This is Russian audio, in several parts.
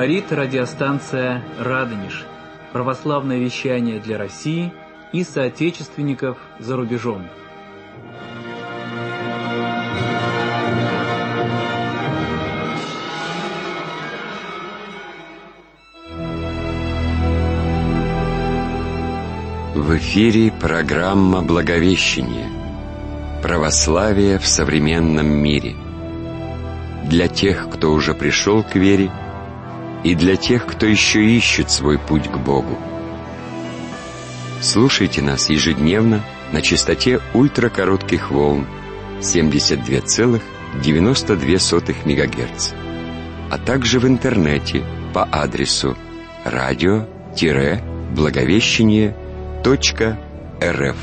Говорит радиостанция «Радонеж». Православное вещание для России и соотечественников за рубежом. В эфире программа «Благовещение. Православие в современном мире». Для тех, кто уже пришел к вере, и для тех, кто еще ищет свой путь к Богу. Слушайте нас ежедневно на частоте ультракоротких волн 72,92 МГц, а также в интернете по адресу radio-благовещение.рф.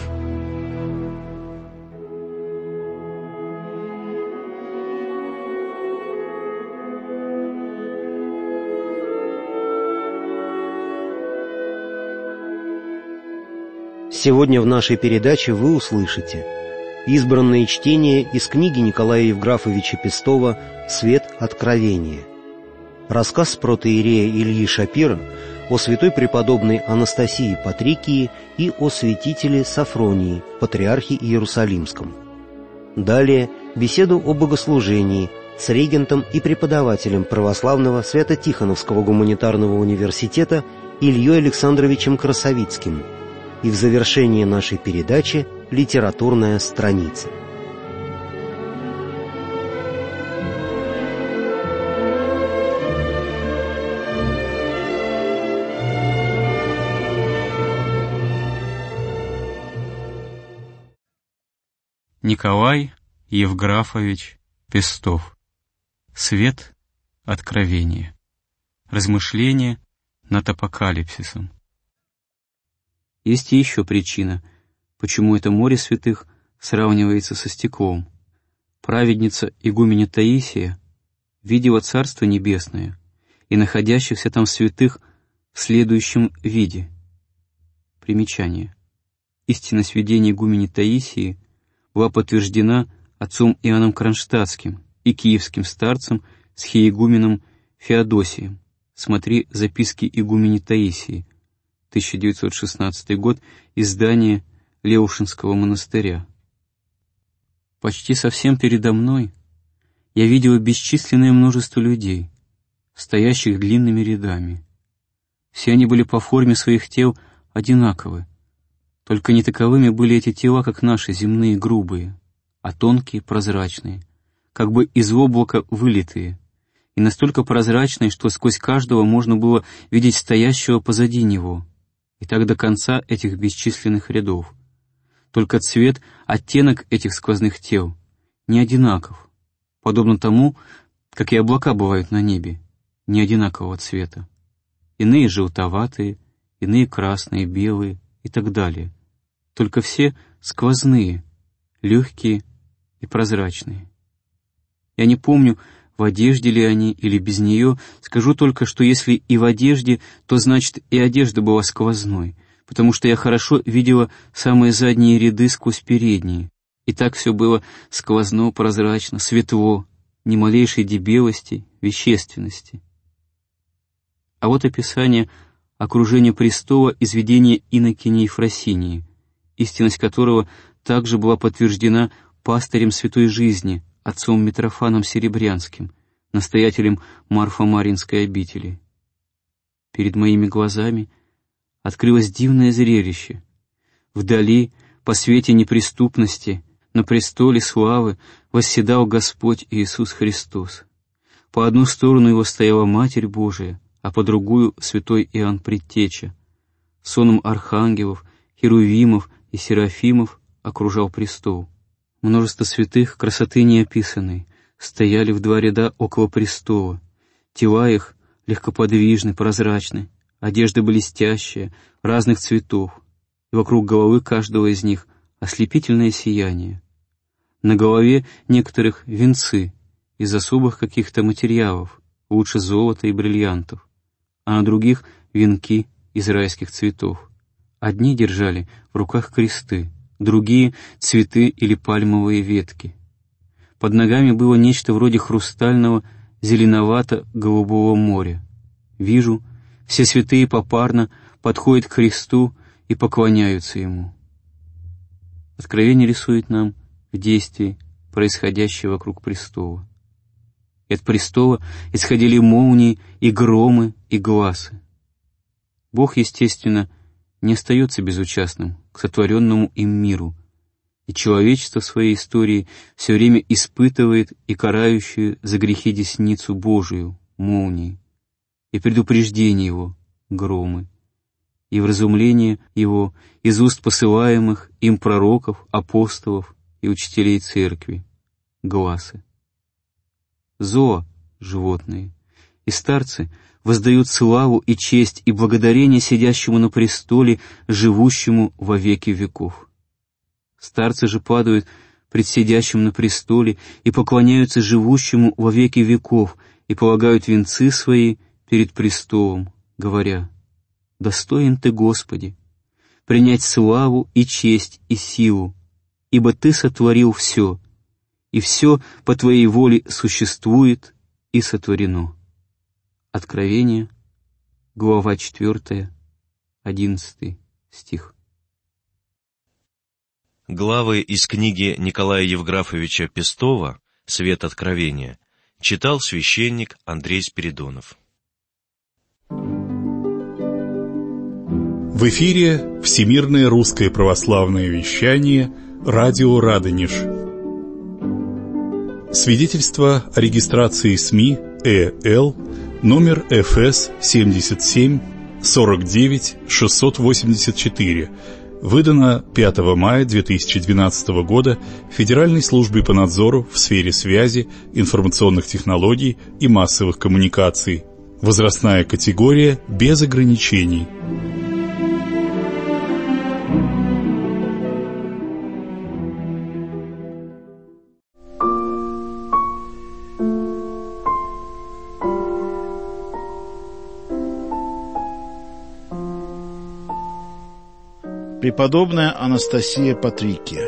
Сегодня в нашей передаче вы услышите избранные чтения из книги Николая Евграфовича Пестова «Свет откровения», рассказ протоиерея Ильи Шапира о святой преподобной Анастасии Патрикии и о святителе Сафронии, патриархе Иерусалимском. Далее беседу о богослужении с регентом и преподавателем православного Свято-Тихоновского гуманитарного университета Ильей Александровичем Красовицким. И в завершении нашей передачи «Литературная страница». Николай Евграфович Пестов. Свет откровения. Размышления над апокалипсисом. Есть и еще причина, почему это море святых сравнивается со стеклом. Праведница игуменя Таисия видела Царство Небесное и находящихся там святых в следующем виде. Примечание. Истинность видения игумени Таисии была подтверждена отцом Иоанном Кронштадтским и киевским старцем схиегуменом Феодосием. Смотри записки игумени Таисии, 1916 год, издание Леушинского монастыря. Почти совсем передо мной я видела бесчисленное множество людей, стоящих длинными рядами. Все они были по форме своих тел одинаковы, только не таковыми были эти тела, как наши, земные, грубые, а тонкие, прозрачные, как бы из облака вылитые, и настолько прозрачные, что сквозь каждого можно было видеть стоящего позади него, и так до конца этих бесчисленных рядов. Только цвет, оттенок этих сквозных тел не одинаков, подобно тому, как и облака бывают на небе, не одинакового цвета. Иные желтоватые, иные красные, белые и так далее. Только все сквозные, легкие и прозрачные. Я не помню, в одежде ли они или без нее, скажу только, что если и в одежде, то значит и одежда была сквозной, потому что я хорошо видела самые задние ряды сквозь передние, и так все было сквозно, прозрачно, светло, ни малейшей дебелости, вещественности. А вот описание окружения престола из видения инокини Ефросинии, истинность которого также была подтверждена пастырем святой жизни, отцом Митрофаном Серебрянским, настоятелем Марфо-Маринской обители. Перед моими глазами открылось дивное зрелище. Вдали, по свете неприступности, на престоле славы восседал Господь Иисус Христос. По одну сторону его стояла Матерь Божия, а по другую — святой Иоанн Предтеча. Соном архангелов, херувимов и серафимов окружал престол. Множество святых, красоты неописанной, стояли в два ряда около престола. Тела их легкоподвижны, прозрачны, одежда блестящая, разных цветов, и вокруг головы каждого из них ослепительное сияние. На голове некоторых венцы из особых каких-то материалов, лучше золота и бриллиантов, а на других венки из райских цветов. Одни держали в руках кресты, другие — цветы или пальмовые ветки. Под ногами было нечто вроде хрустального зеленовато-голубого моря. Вижу, все святые попарно подходят к Христу и поклоняются Ему. Откровение рисует нам в действии, происходящее вокруг престола. И от престола исходили молнии и громы и гласы. Бог, естественно, не остается безучастным к сотворенному им миру, и человечество в своей истории все время испытывает и карающую за грехи десницу Божию, молнии, и предупреждение Его, громы, и вразумление Его из уст посылаемых им пророков, апостолов и учителей церкви, гласы. Зоа, животные, и старцы воздают славу и честь и благодарение сидящему на престоле, живущему во веки веков. Старцы же падают пред сидящим на престоле и поклоняются живущему во веки веков и полагают венцы свои перед престолом, говоря: «Достоин Ты, Господи, принять славу и честь и силу, ибо Ты сотворил все, и все по Твоей воле существует и сотворено». Откровение, глава 4, 11 стих. Главы из книги Николая Евграфовича Пестова «Свет откровения» читал священник Андрей Спиридонов. В эфире Всемирное русское православное вещание «Радио Радонеж». Свидетельство о регистрации СМИ ЭЛ номер ФС 77 49 684, выдано 5 мая 2012 года Федеральной службой по надзору в сфере связи, информационных технологий и массовых коммуникаций. Возрастная категория без ограничений. Преподобная Анастасия Патрикия.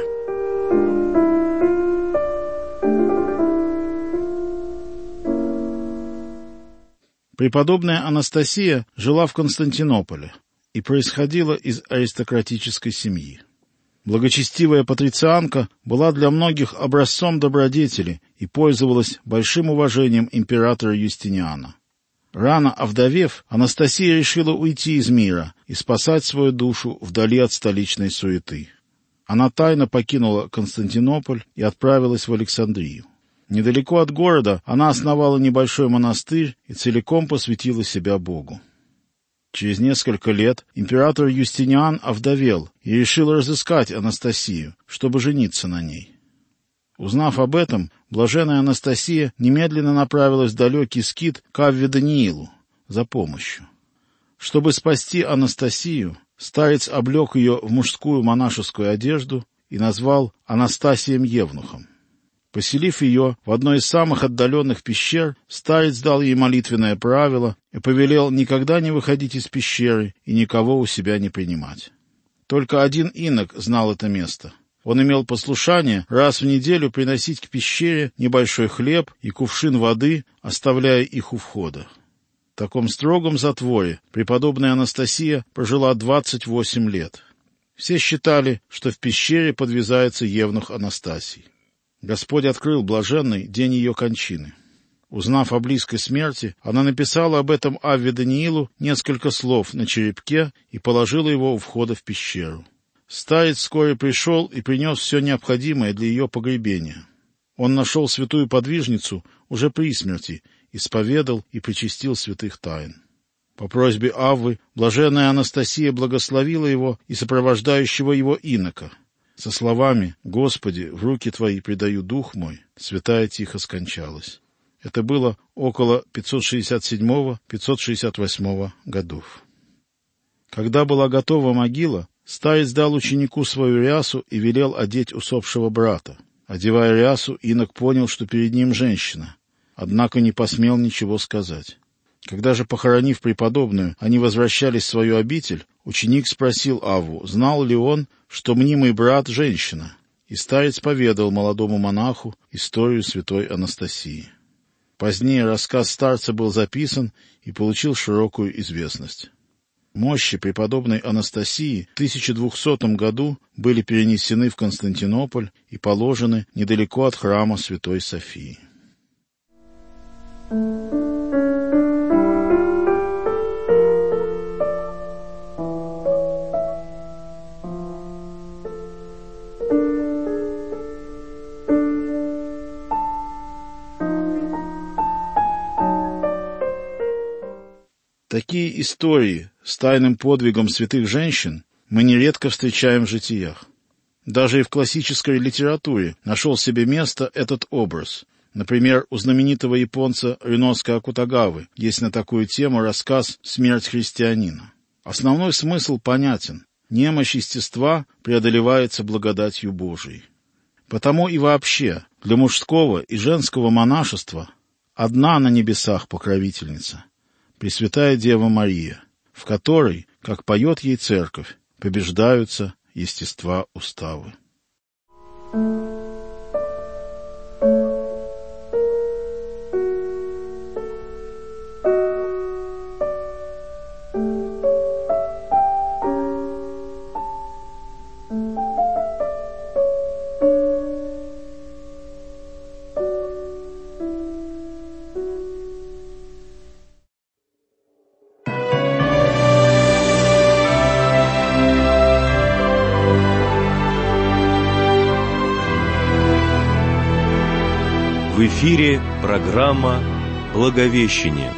Преподобная Анастасия жила в Константинополе и происходила из аристократической семьи. Благочестивая патрицианка была для многих образцом добродетели и пользовалась большим уважением императора Юстиниана. Рано овдовев, Анастасия решила уйти из мира и спасать свою душу вдали от столичной суеты. Она тайно покинула Константинополь и отправилась в Александрию. Недалеко от города она основала небольшой монастырь и целиком посвятила себя Богу. Через несколько лет император Юстиниан овдовел и решил разыскать Анастасию, чтобы жениться на ней. Узнав об этом, блаженная Анастасия немедленно направилась в далекий скит к Авве Даниилу за помощью. Чтобы спасти Анастасию, старец облег ее в мужскую монашескую одежду и назвал Анастасием Евнухом. Поселив ее в одной из самых отдаленных пещер, старец дал ей молитвенное правило и повелел никогда не выходить из пещеры и никого у себя не принимать. Только один инок знал это место. Он имел послушание раз в неделю приносить к пещере небольшой хлеб и кувшин воды, оставляя их у входа. В таком строгом затворе преподобная Анастасия прожила 28 лет. Все считали, что в пещере подвязается евнух Анастасий. Господь открыл блаженной день ее кончины. Узнав о близкой смерти, она написала об этом Авве Даниилу несколько слов на черепке и положила его у входа в пещеру. Старец вскоре пришел и принес все необходимое для ее погребения. Он нашел святую подвижницу уже при смерти, исповедал и причастил святых тайн. По просьбе Аввы блаженная Анастасия благословила его и сопровождающего его инока. Со словами «Господи, в руки Твои предаю дух мой», святая тихо скончалась. Это было около 567-568 годов. Когда была готова могила, старец дал ученику свою рясу и велел одеть усопшего брата. Одевая рясу, инок понял, что перед ним женщина, однако не посмел ничего сказать. Когда же, похоронив преподобную, они возвращались в свою обитель, ученик спросил Авву, знал ли он, что мнимый брат — женщина, и старец поведал молодому монаху историю святой Анастасии. Позднее рассказ старца был записан и получил широкую известность. Мощи преподобной Анастасии в 1200 году были перенесены в Константинополь и положены недалеко от храма Святой Софии. Такие истории с тайным подвигом святых женщин мы нередко встречаем в житиях. Даже и в классической литературе нашел себе место этот образ. Например, у знаменитого японца Рюноsuke Акутагавы есть на такую тему рассказ «Смерть христианина». Основной смысл понятен. Немощь естества преодолевается благодатью Божией. Потому и вообще для мужского и женского монашества одна на небесах покровительница — Пресвятая Дева Мария, в которой, как поет ей Церковь, побеждаются естества уставы. В эфире программа «Благовещение».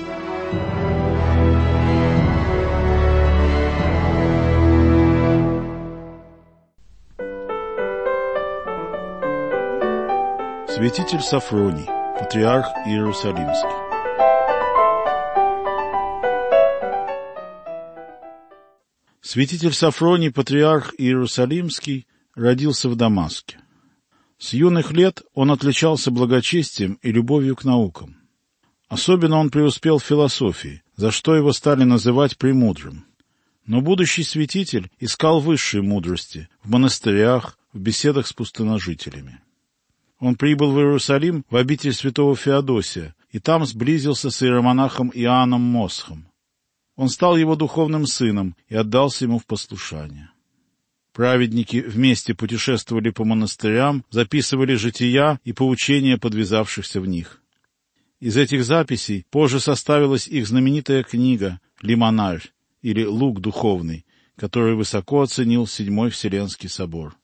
Святитель Сафроний, патриарх Иерусалимский. Святитель Сафроний, патриарх Иерусалимский, родился в Дамаске. С юных лет он отличался благочестием и любовью к наукам. Особенно он преуспел в философии, за что его стали называть премудрым. Но будущий святитель искал высшей мудрости в монастырях, в беседах с пустыножителями. Он прибыл в Иерусалим в обитель святого Феодосия, и там сблизился с иеромонахом Иоанном Мосхом. Он стал его духовным сыном и отдался ему в послушание. Праведники вместе путешествовали по монастырям, записывали жития и поучения подвязавшихся в них. Из этих записей позже составилась их знаменитая книга «Лимонарь» или «Лук духовный», которую высоко оценил Седьмой Вселенский собор.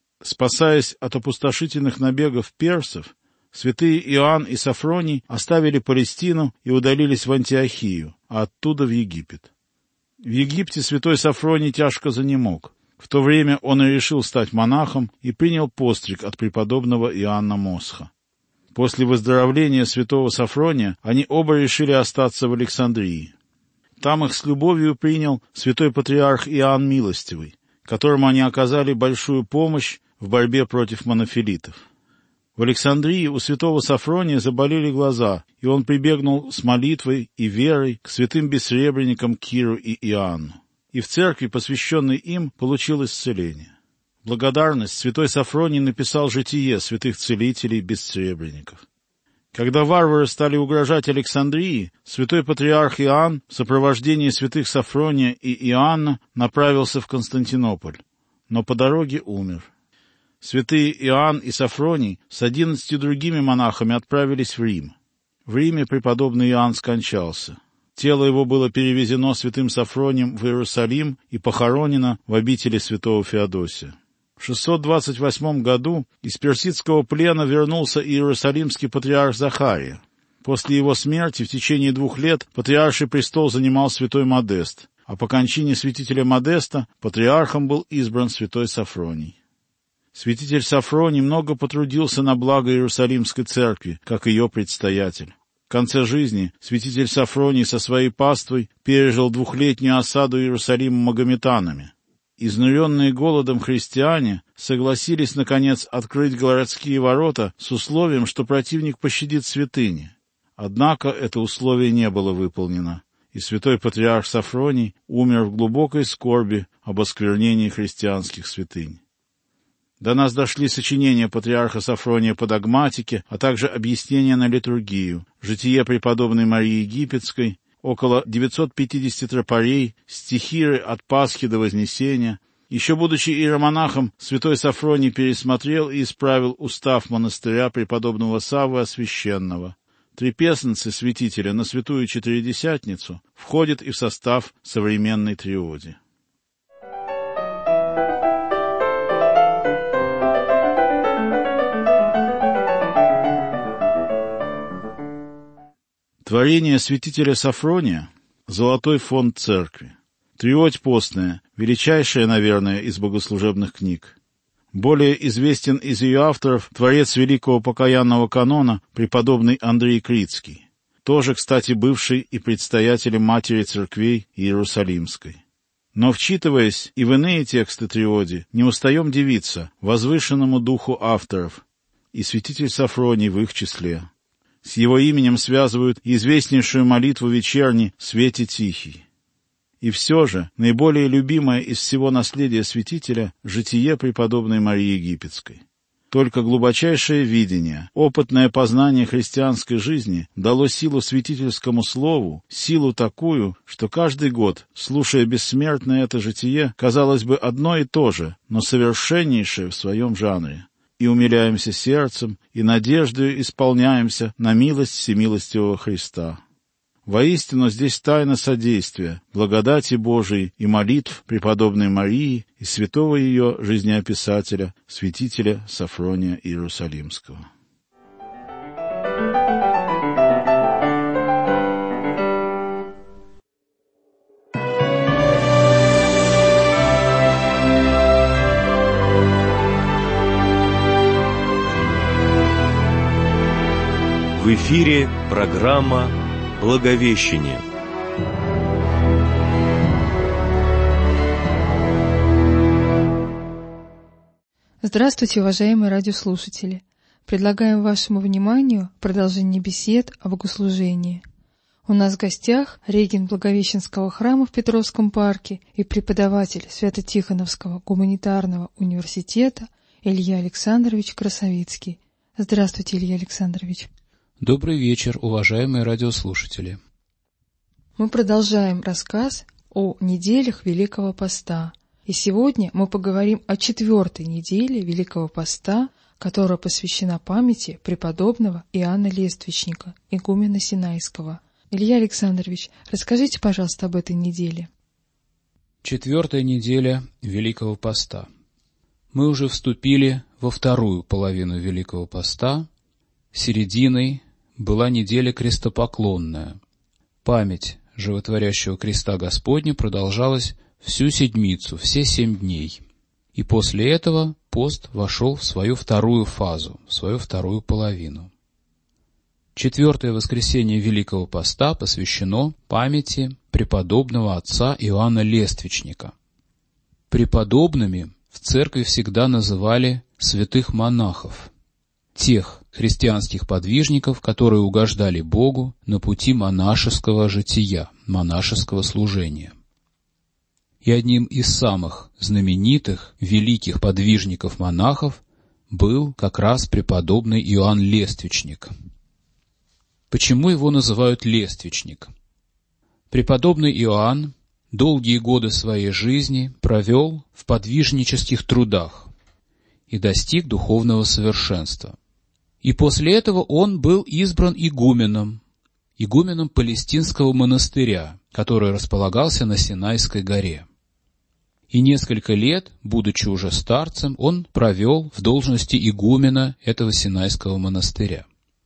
Спасаясь от опустошительных набегов персов, святые Иоанн и Сафроний оставили Палестину и удалились в Антиохию, а оттуда в Египет. В Египте святой Сафроний тяжко занемог. В то время он и решил стать монахом и принял постриг от преподобного Иоанна Мосха. После выздоровления святого Сафрония они оба решили остаться в Александрии. Там их с любовью принял святой патриарх Иоанн Милостивый, которому они оказали большую помощь в борьбе против монофилитов. В Александрии у святого Сафрония заболели глаза, и он прибегнул с молитвой и верой к святым бессребренникам Киру и Иоанну. И в церкви, посвященной им, получил исцеление. В благодарность святой Сафроний написал житие святых целителей бессребренников. Когда варвары стали угрожать Александрии, святой патриарх Иоанн в сопровождении святых Сафрония и Иоанна направился в Константинополь, но по дороге умер. Святые Иоанн и Сафроний с 11 другими монахами отправились в Рим. В Риме преподобный Иоанн скончался. Тело его было перевезено святым Сафронием в Иерусалим и похоронено в обители святого Феодосия. В 628 году из персидского плена вернулся иерусалимский патриарх Захария. После его смерти в течение 2 лет патриарший престол занимал святой Модест, а по кончине святителя Модеста патриархом был избран святой Сафроний. Святитель Сафроний много потрудился на благо Иерусалимской церкви, как ее предстоятель. В конце жизни святитель Сафроний со своей паствой пережил 2-летнюю осаду Иерусалима магометанами. Изнуренные голодом христиане согласились, наконец, открыть городские ворота с условием, что противник пощадит святыни. Однако это условие не было выполнено, и святой патриарх Сафроний умер в глубокой скорби об осквернении христианских святынь. До нас дошли сочинения патриарха Сафрония по догматике, а также объяснения на литургию, житие преподобной Марии Египетской, около 950 тропарей, стихиры от Пасхи до Вознесения. Еще будучи иеромонахом, святой Сафроний пересмотрел и исправил устав монастыря преподобного Саввы Освященного. Три песенцы святителя на святую Четыредесятницу входят и в состав современной триоди. Творение святителя Сафрония — золотой фонд церкви. Триодь постная, величайшая, наверное, из богослужебных книг. Более известен из ее авторов творец великого покаянного канона преподобный Андрей Крицкий, тоже, кстати, бывший и предстоятелем Матери Церквей Иерусалимской. Но, вчитываясь и в иные тексты триоди, не устаем дивиться возвышенному духу авторов, и святитель Сафроний в их числе. С его именем связывают известнейшую молитву вечерни «Свете тихий». И все же наиболее любимое из всего наследия святителя — житие преподобной Марии Египетской. Только глубочайшее видение, опытное познание христианской жизни дало силу святительскому слову, силу такую, что каждый год, слушая бессмертное это житие, казалось бы одно и то же, но совершеннейшее в своем жанре. И умиляемся сердцем, и надеждою исполняемся на милость всемилостивого Христа. Воистину здесь тайна содействия, благодати Божией и молитв преподобной Марии и святого ее жизнеописателя, святителя Сафрония Иерусалимского. В эфире программа «Благовещение». Здравствуйте, уважаемые радиослушатели! Предлагаем вашему вниманию продолжение бесед о богослужении. У нас в гостях регент Благовещенского храма в Петровском парке и преподаватель Свято-Тихоновского гуманитарного университета Илья Александрович Красовицкий. Здравствуйте, Илья Александрович! Добрый вечер, уважаемые радиослушатели. Мы продолжаем рассказ о неделях Великого Поста. И сегодня мы поговорим о 4-й неделе Великого Поста, которая посвящена памяти преподобного Иоанна Лествичника, игумена Синайского. Илья Александрович, расскажите, пожалуйста, об этой неделе. 4-я неделя Великого Поста. Мы уже вступили во вторую половину Великого Поста. Серединой была неделя крестопоклонная. Память животворящего креста Господня продолжалась всю седмицу, все 7 дней. И после этого пост вошел в свою вторую фазу, в свою вторую половину. 4-е воскресенье Великого Поста посвящено памяти преподобного отца Иоанна Лествичника. Преподобными в церкви всегда называли святых монахов, тех христианских подвижников, которые угождали Богу на пути монашеского жития, монашеского служения. И одним из самых знаменитых, великих подвижников-монахов был как раз преподобный Иоанн Лествичник. Почему его называют Лествичник? Преподобный Иоанн долгие годы своей жизни провел в подвижнических трудах и достиг духовного совершенства. И после этого он был избран игуменом Палестинского монастыря, который располагался на Синайской горе. И несколько лет, будучи уже старцем, он провел в должности игумена этого Синайского монастыря.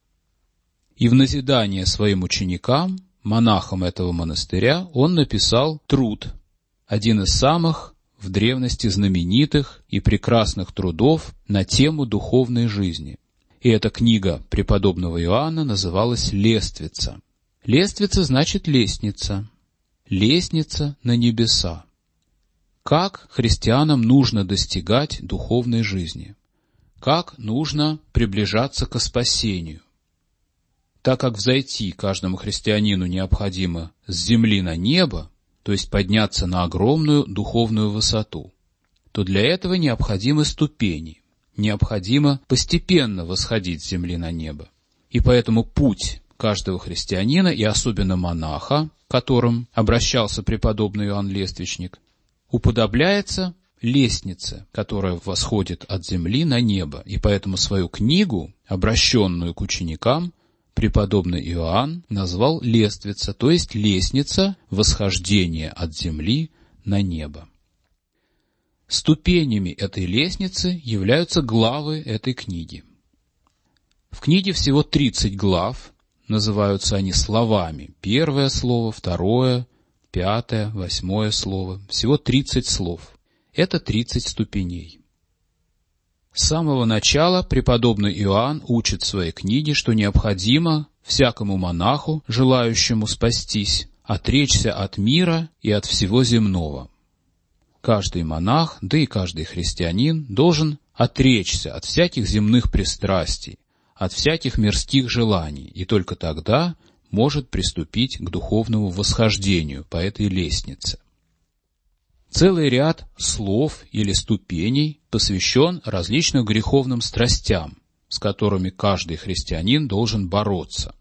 И в назидание своим ученикам, монахам этого монастыря, он написал труд, один из самых в древности знаменитых и прекрасных трудов на тему духовной жизни. И эта книга преподобного Иоанна называлась «Лествица». Лествица значит лестница. Лестница на небеса. Как христианам нужно достигать духовной жизни? Как нужно приближаться ко спасению? Так как взойти каждому христианину необходимо с земли на небо, то есть подняться на огромную духовную высоту, то для этого необходимы ступени. необходимо постепенно восходить с земли на небо. И поэтому путь каждого христианина, и особенно монаха, к которым обращался преподобный Иоанн Лествичник, уподобляется лестнице, которая восходит от земли на небо. И поэтому свою книгу, обращенную к ученикам, преподобный Иоанн назвал «Лествица», то есть лестница восхождения от земли на небо. Ступенями этой лестницы являются главы этой книги. В книге всего 30 глав, называются они словами. Первое слово, второе, 5, 8 слово. Всего 30 слов. Это 30 ступеней. С самого начала преподобный Иоанн учит в своей книге, что необходимо всякому монаху, желающему спастись, отречься от мира и от всего земного. Каждый монах, да и каждый христианин должен отречься от всяких земных пристрастий, от всяких мирских желаний, и только тогда может приступить к духовному восхождению по этой лестнице. Целый ряд слов или ступеней посвящен различным греховным страстям, с которыми каждый христианин должен бороться.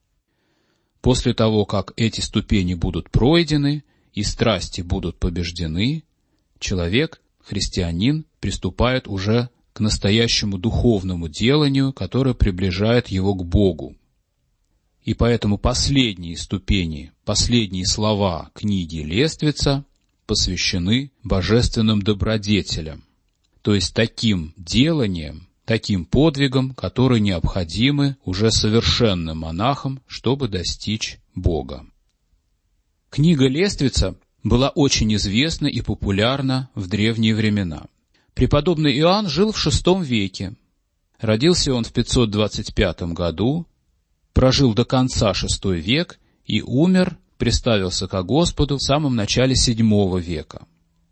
После того, как эти ступени будут пройдены и страсти будут побеждены, человек, христианин, приступает уже к настоящему духовному деланию, которое приближает его к Богу. И поэтому последние ступени, последние слова книги «Лествица» посвящены божественным добродетелям, то есть таким деланиям, таким подвигам, которые необходимы уже совершенным монахам, чтобы достичь Бога. Книга «Лествица» была очень известна и популярна в древние времена. Преподобный Иоанн жил в VI веке. Родился он в 525 году, прожил до конца VI век и умер, представился ко Господу в самом начале VII века.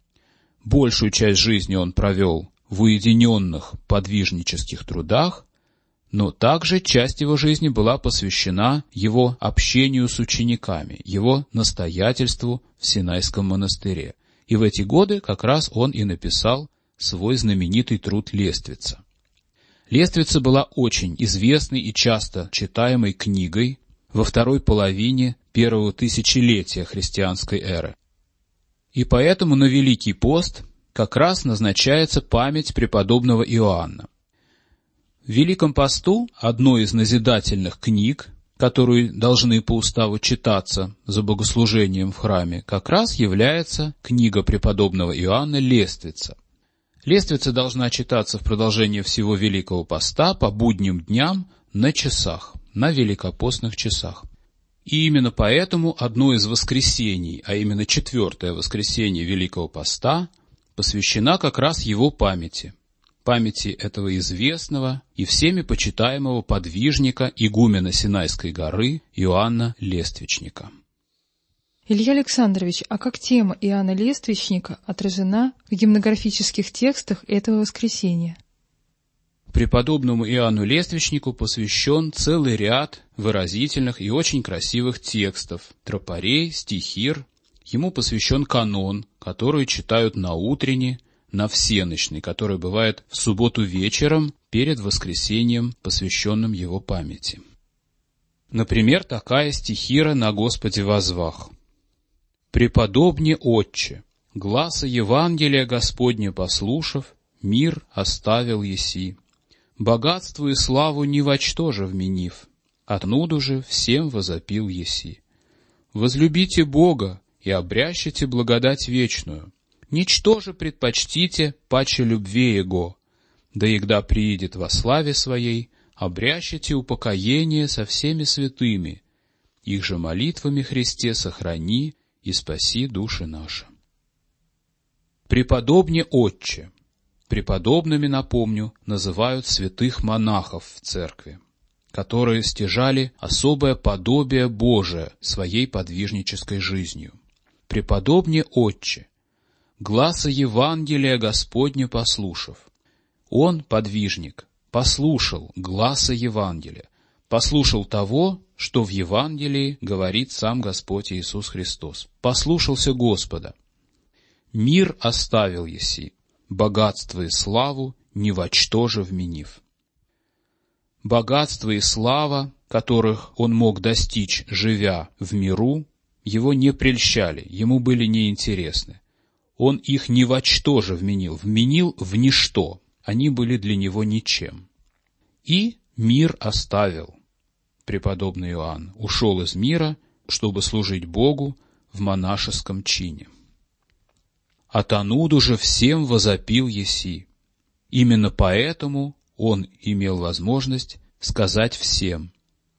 Большую часть жизни он провел в уединенных подвижнических трудах, но также часть его жизни была посвящена его общению с учениками, его настоятельству в Синайском монастыре. И в эти годы как раз он и написал свой знаменитый труд «Лествица». «Лествица» была очень известной и часто читаемой книгой во второй половине первого тысячелетия христианской эры. И поэтому на Великий пост как раз назначается память преподобного Иоанна. В Великом посту одной из назидательных книг, которые должны по уставу читаться за богослужением в храме, как раз является книга преподобного Иоанна «Лествица». Лествица должна читаться в продолжение всего Великого поста по будним дням на часах, на великопостных часах. И именно поэтому одно из воскресений, а именно 4-е воскресенье Великого поста, посвящена как раз его памяти этого известного и всеми почитаемого подвижника, игумена Синайской горы Иоанна Лествичника. Илья Александрович, а как тема Иоанна Лествичника отражена в гимнографических текстах этого воскресения? Преподобному Иоанну Лествичнику посвящен целый ряд выразительных и очень красивых текстов, тропарей, стихир. Ему посвящен канон, который читают на утренне, на всенощный, который бывает в субботу вечером перед воскресением, посвященным его памяти. Например, такая стихира на Господе возвах. «Преподобне Отче, гласа Евангелия Господня послушав, мир оставил еси. Богатству и славу ни во что же вменив, от нуду же всем возопил еси. Возлюбите Бога и обрящите благодать вечную. Ничто же предпочтите паче любви Его, да егда приидет во славе Своей, обрящите упокоение со всеми святыми, их же молитвами Христе сохрани и спаси души наши». Преподобне Отче. Преподобными, напомню, называют святых монахов в церкви, которые стяжали особое подобие Божие своей подвижнической жизнью. Преподобне Отче, гласа Евангелия Господня послушав. Он, подвижник, послушал гласа Евангелия, послушал того, что в Евангелии говорит сам Господь Иисус Христос. Послушался Господа. Мир оставил еси, богатство и славу ни во что же вменив. Богатство и слава, которых он мог достичь, живя в миру, его не прельщали, ему были неинтересны. Он их ни во что же вменил в ничто, они были для него ничем. И мир оставил. Преподобный Иоанн ушел из мира, чтобы служить Богу в монашеском чине. «Атануду же всем возопил еси». Именно поэтому он имел возможность сказать всем: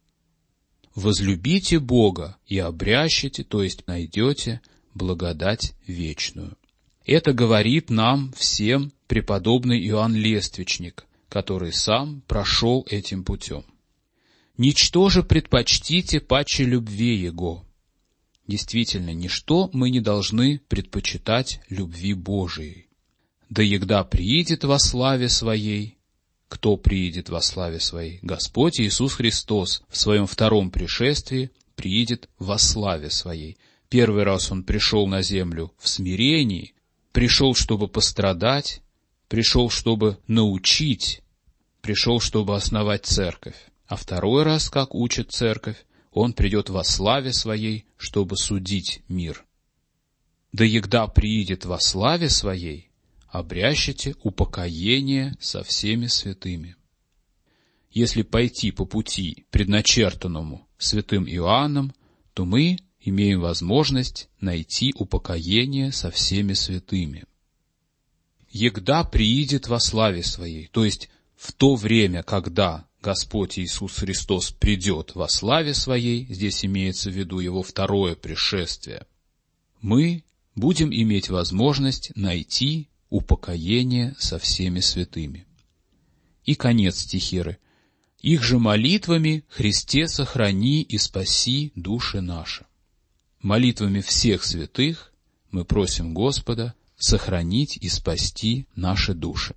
«Возлюбите Бога и обрящите, то есть найдете, благодать вечную». Это говорит нам всем преподобный Иоанн Лествичник, который сам прошел этим путем. «Ничто же предпочтите паче любви Его». Действительно, ничто мы не должны предпочитать любви Божией. «Да егда приидет во славе Своей». Кто приидет во славе Своей? Господь Иисус Христос в Своем втором пришествии приидет во славе Своей. Первый раз Он пришел на землю в смирении, пришел, чтобы пострадать, пришел, чтобы научить, пришел, чтобы основать церковь. А второй раз, как учит церковь, Он придет во славе Своей, чтобы судить мир. «Да егда приидет во славе Своей, обрящите упокоение со всеми святыми». Если пойти по пути, предначертанному святым Иоанном, то мы имеем возможность найти упокоение со всеми святыми. «Егда приидет во славе Своей», то есть в то время, когда Господь Иисус Христос придет во славе Своей, здесь имеется в виду Его второе пришествие, мы будем иметь возможность найти упокоение со всеми святыми. И конец стихиры. «Их же молитвами Христе сохрани и спаси души наши». Молитвами всех святых мы просим Господа сохранить и спасти наши души.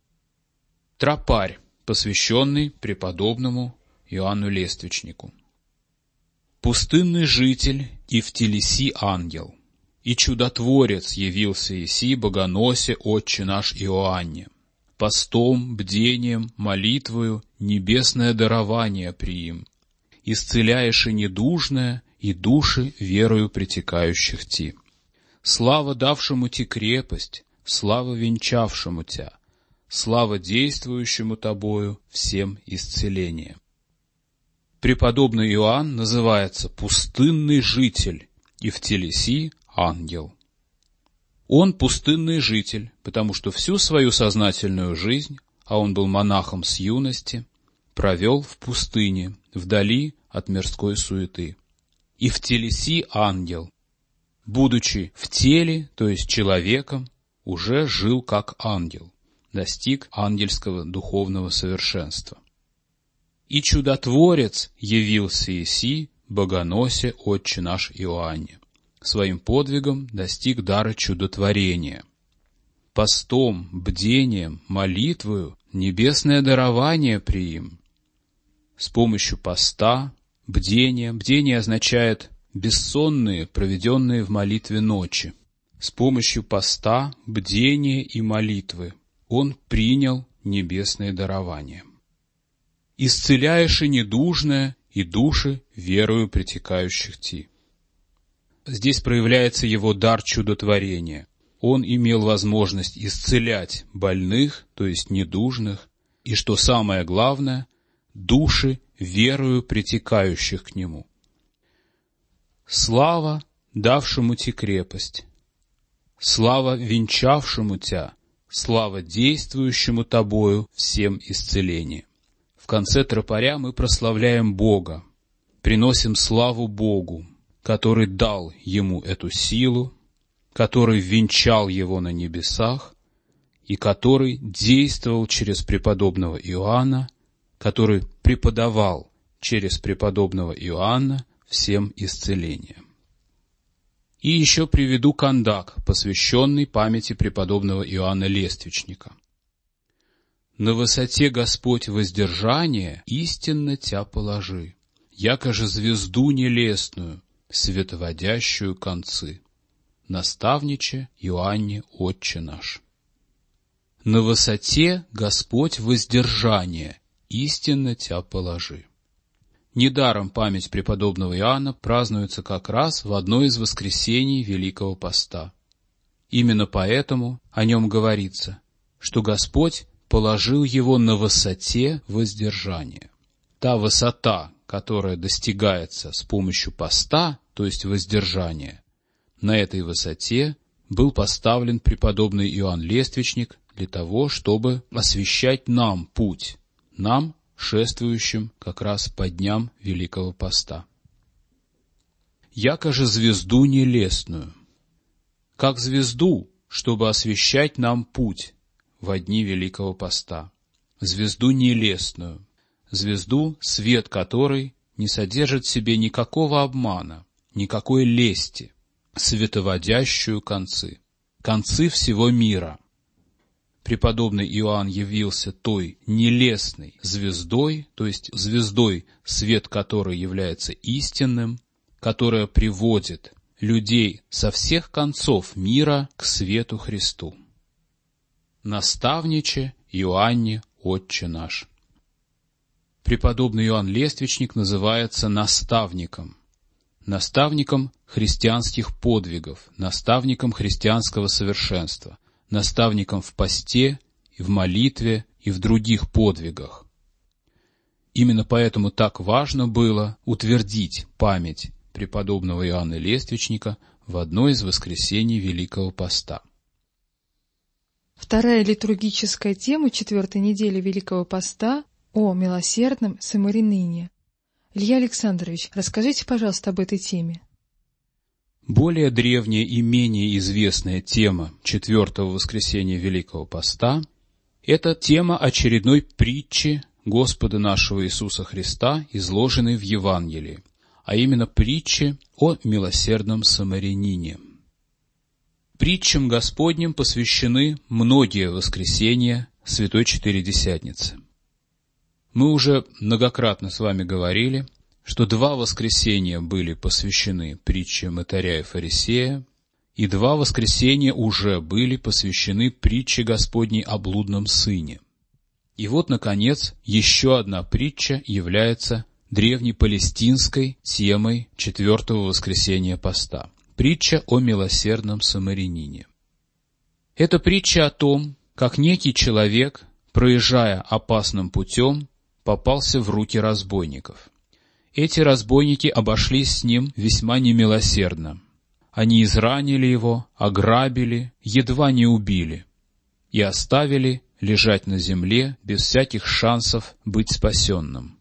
Тропарь, посвященный преподобному Иоанну Лествичнику. «Пустынный житель и в телеси ангел, и чудотворец явился еси богоносе Отче наш Иоанне. Постом, бдением, молитвою небесное дарование приим, исцеляешь и недужное, и души верою притекающих ти. Слава давшему ти крепость, слава венчавшему тя, слава действующему тобою всем исцеление». Преподобный Иоанн называется пустынный житель и в телеси ангел. Он пустынный житель, потому что всю свою сознательную жизнь, а он был монахом с юности, провел в пустыне, вдали от мирской суеты. И в телеси ангел, будучи в теле, то есть человеком, уже жил как ангел, достиг ангельского духовного совершенства. И чудотворец явился еси богоносе Отче наш Иоанне, своим подвигом достиг дара чудотворения. Постом, бдением, молитвою небесное дарование приим. С помощью поста, бдение означает бессонные, проведенные в молитве ночи. С помощью поста, бдения и молитвы он принял небесное дарование. «Исцеляешь и недужное, и души верою притекающих ти». Здесь проявляется его дар чудотворения. Он имел возможность исцелять больных, то есть недужных, и, что самое главное, души верою притекающих к нему. «Слава давшему ти крепость, слава венчавшему тя, слава действующему тобою всем исцеление». В конце тропаря мы прославляем Бога, приносим славу Богу, который дал ему эту силу, который венчал его на небесах и который действовал через преподобного Иоанна, который преподавал через преподобного Иоанна всем исцеление. И еще приведу кондак, посвященный памяти преподобного Иоанна Лествичника. «На высоте Господь воздержания истинно тя положи, яко же звезду нелестную, световодящую концы. Наставниче Иоанне Отче наш». На высоте Господь воздержание, истинно тя положи. Недаром память преподобного Иоанна празднуется как раз в одно из воскресений Великого Поста. Именно поэтому о нем говорится, что Господь положил его на высоте воздержания. Та высота, которая достигается с помощью поста, то есть воздержания, на этой высоте был поставлен преподобный Иоанн Лествичник для того, чтобы освещать нам путь, нам, шествующим как раз по дням Великого Поста. «Яко же звезду нелестную». Как звезду, чтобы освещать нам путь во дни Великого Поста. Звезду нелестную, звезду, свет которой не содержит в себе никакого обмана, никакой лести, световодящую концы всего мира. Преподобный Иоанн явился той нелестной звездой, то есть звездой, свет которой является истинным, которая приводит людей со всех концов мира к свету Христу. Наставниче Иоанне, Отче наш. Преподобный Иоанн Лествичник называется наставником христианских подвигов, наставником христианского совершенства, наставником в посте, и в молитве, и в других подвигах. Именно поэтому так важно было утвердить память преподобного Иоанна Лествичника в одно из воскресений Великого Поста. Вторая литургическая тема 4-й недели Великого Поста о милосердном самарянине. Илья Александрович, расскажите, пожалуйста, об этой теме. Более древняя и менее известная тема 4-го воскресения Великого Поста — это тема очередной притчи Господа нашего Иисуса Христа, изложенной в Евангелии, а именно притчи о милосердном самарянине. Притчам Господним посвящены многие воскресения Святой Четыредесятницы. Мы уже многократно с вами говорили, что 2 воскресения были посвящены притче мытаря и фарисея, и 2 воскресения уже были посвящены притче Господней о блудном сыне. И вот, наконец, еще одна притча является древнепалестинской темой 4-го воскресения Поста. Притча о милосердном самарянине. Это притча о том, как некий человек, проезжая опасным путем, попался в руки разбойников. Эти разбойники обошлись с ним весьма немилосердно. Они изранили его, ограбили, едва не убили и оставили лежать на земле без всяких шансов быть спасенным.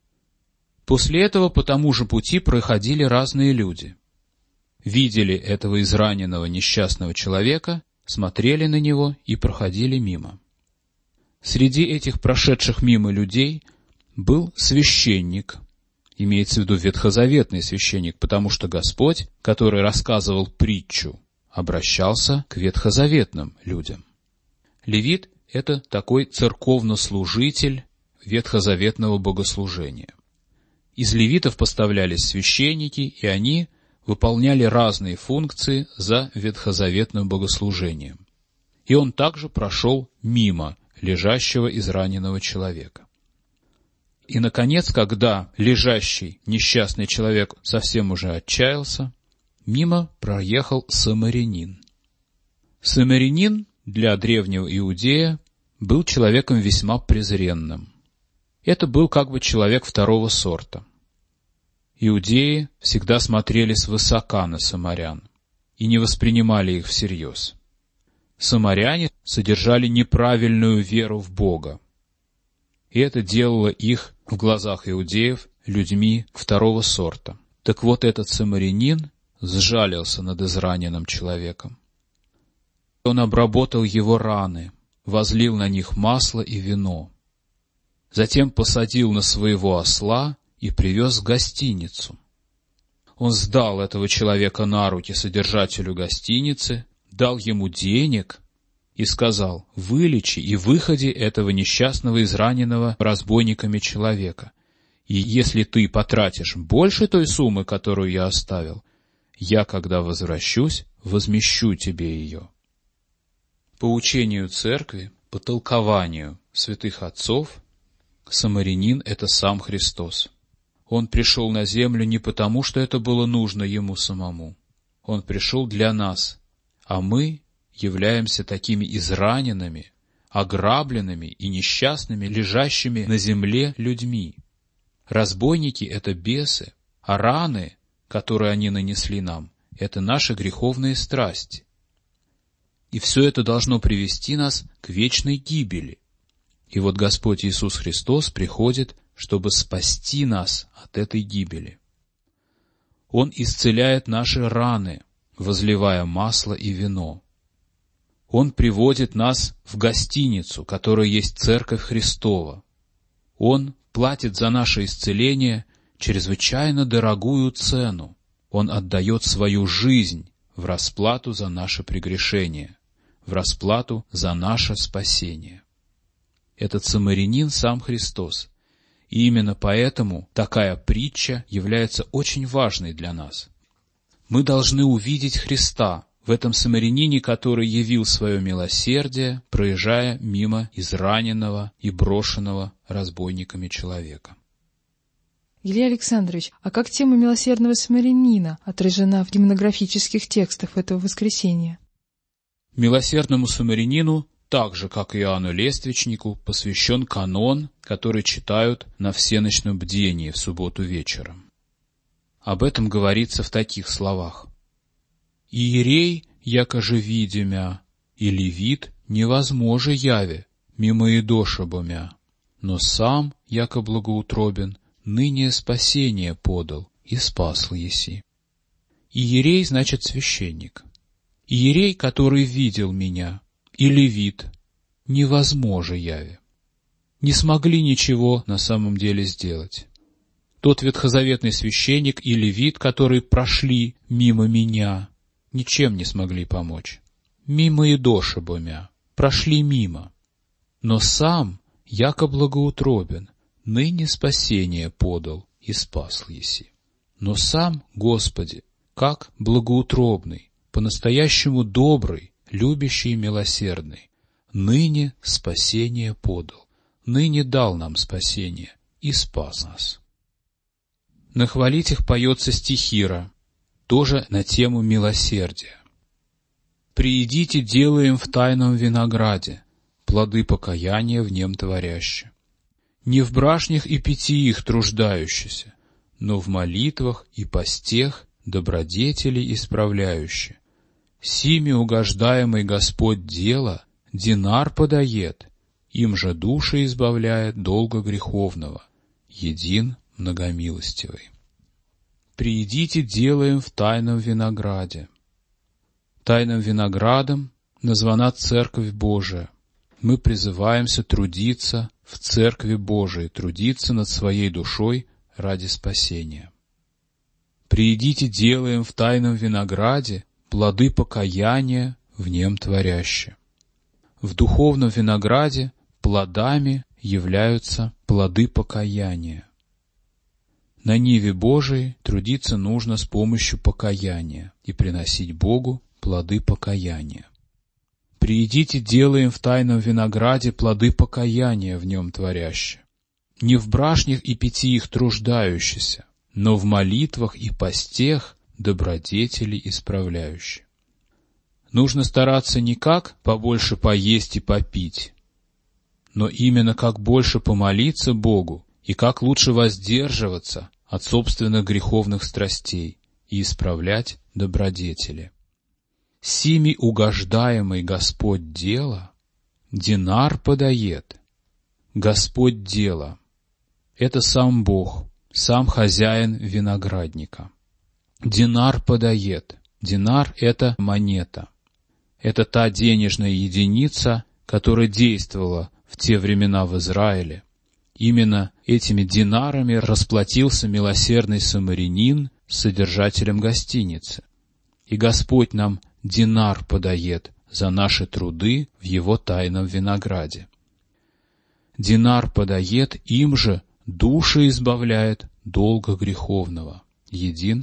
После этого по тому же пути проходили разные люди. Видели этого израненного несчастного человека, смотрели на него и проходили мимо. Среди этих прошедших мимо людей был священник, имеется в виду ветхозаветный священник, потому что Господь, который рассказывал притчу, обращался к ветхозаветным людям. Левит — это такой церковнослужитель ветхозаветного богослужения. Из левитов поставлялись священники, и они выполняли разные функции за ветхозаветным богослужением. И он также прошел мимо лежащего израненного человека. И, наконец, когда лежащий несчастный человек совсем уже отчаялся, мимо проехал самарянин. Самарянин для древнего иудея был человеком весьма презренным. Это был как бы человек второго сорта. Иудеи всегда смотрели свысока на самарян и не воспринимали их всерьез. Самаряне содержали неправильную веру в Бога, и это делало их в глазах иудеев людьми второго сорта. Так вот, этот самарянин сжалился над израненным человеком. Он обработал его раны, возлил на них масло и вино. Затем посадил на своего осла и привез в гостиницу. Он сдал этого человека на руки содержателю гостиницы, дал ему денег и сказал: «Вылечи и выходи этого несчастного, израненного разбойниками человека. И если ты потратишь больше той суммы, которую я оставил, я, когда возвращусь, возмещу тебе ее». По учению церкви, По толкованию святых отцов, самарянин — это сам Христос. Он пришел на землю не потому, что это было нужно ему самому. Он пришел для нас, а мы являемся такими израненными, ограбленными и несчастными, лежащими на земле людьми. Разбойники — это бесы, а раны, которые они нанесли нам, — это наши греховные страсти. И все это должно привести нас к вечной гибели. И вот Господь Иисус Христос приходит, чтобы спасти нас от этой гибели. Он исцеляет наши раны, возливая масло и вино. Он приводит нас в гостиницу, которая есть Церковь Христова. Он платит за наше исцеление чрезвычайно дорогую цену. Он отдает свою жизнь в расплату за наше прегрешение, в расплату за наше спасение. Этот самарянин сам Христос. И именно поэтому такая притча является очень важной для нас. Мы должны увидеть Христа в этом самарянине, который явил свое милосердие, проезжая мимо израненного и брошенного разбойниками человека. Илья Александрович, а как тема милосердного самарянина отражена в гимнографических текстах этого воскресенья? Милосердному самарянину, так же, как и Иоанну Лествичнику, посвящен канон, который читают на всеночном бдении в субботу вечером. Об этом говорится в таких словах. «Иерей, якоже видимя, и левит невозможно яве, мимо идоша мя, но сам, яко благоутробен, ныне спасение подал и спасл еси». Иерей значит священник. Иерей, который видел меня, и левит, невозможно яве. Не смогли ничего на самом деле сделать. Тот ветхозаветный священник и левит, которые прошли мимо меня, ничем не смогли помочь. Мимо идоша мя, прошли мимо. Но сам, яко благоутробен, ныне спасение подал и спасл еси. Но сам, Господи, как благоутробный, по-настоящему добрый, любящий и милосердный, ныне спасение подал, ныне дал нам спасение и спас нас. На хвалитях поется стихира, тоже на тему милосердия. «Приидите, делаем в тайном винограде, плоды покаяния в нем творяще. Не в брашнях и питьих труждающийся, но в молитвах и постех добродетели исправляющие. Сими угождаемый Господь дело, динар подает, им же души избавляет долго греховного, един многомилостивый. Приидите, делаем в тайном винограде». Тайным виноградом названа Церковь Божия. Мы призываемся трудиться в Церкви Божией, трудиться над своей душой ради спасения. «Приидите, делаем в тайном винограде плоды покаяния в нем творяще». В духовном винограде плодами являются плоды покаяния. На ниве Божией трудиться нужно с помощью покаяния и приносить Богу плоды покаяния. «Приидите, делаем в тайном винограде плоды покаяния в нем творяще. Не в брашнях и питьих труждающийся, но в молитвах и постех добродетели исправляющие». Нужно стараться не как побольше поесть и попить, но именно как больше помолиться Богу и как лучше воздерживаться от собственных греховных страстей и исправлять добродетели. «Сими угождаемый Господь дело, динар подает». Господь дело — это сам Бог, сам хозяин виноградника. Динар подает. Динар — это монета. Это та денежная единица, которая действовала в те времена в Израиле. Именно этими динарами расплатился милосердный самарянин с содержателем гостиницы. И Господь нам динар подает за наши труды в Его тайном винограде. Динар подает, им же души избавляет долго греховного, един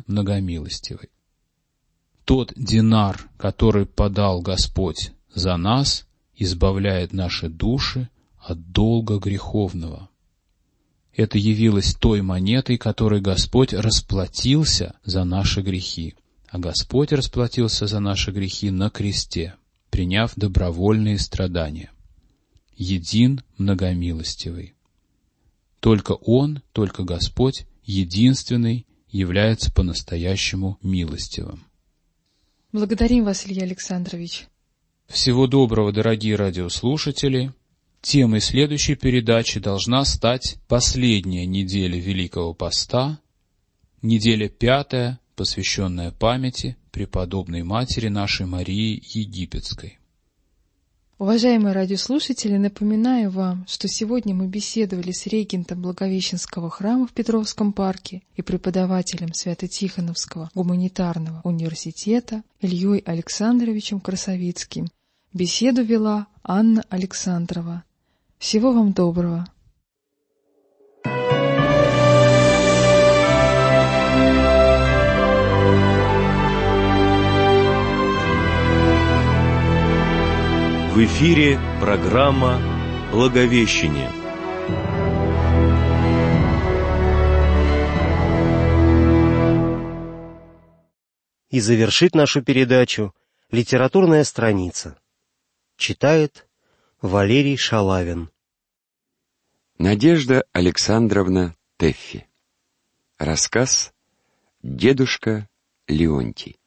многомилостивый. Тот динар, который подал Господь за нас, избавляет наши души от долга греховного. Это явилось той монетой, которой Господь расплатился за наши грехи. А Господь расплатился за наши грехи на кресте, приняв добровольные страдания. Един многомилостивый. Только Он, только Господь, единственный, является по-настоящему милостивым. Благодарим вас, Илья Александрович. Всего доброго, дорогие радиослушатели. Темой следующей передачи должна стать последняя неделя Великого Поста, неделя 5, посвященная памяти преподобной матери нашей Марии Египетской. Уважаемые радиослушатели, напоминаю вам, что сегодня мы беседовали с регентом Благовещенского храма в Петровском парке и преподавателем Свято-Тихоновского гуманитарного университета Ильей Александровичем Красовицким. Беседу вела Анна Александрова. Всего вам доброго. В эфире программа «Благовещение». И завершит нашу передачу литературная страница. Читает Валерий Шалавин. Надежда Александровна Тэффи. Рассказ «Дедушка Леонтий».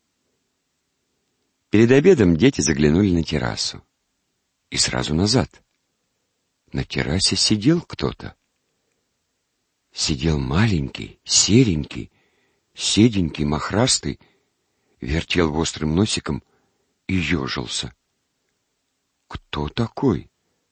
Перед обедом дети заглянули на террасу. И сразу назад. На террасе сидел кто-то. Сидел маленький, серенький, седенький, мохрастый, вертел острым носиком и ежился. Кто такой?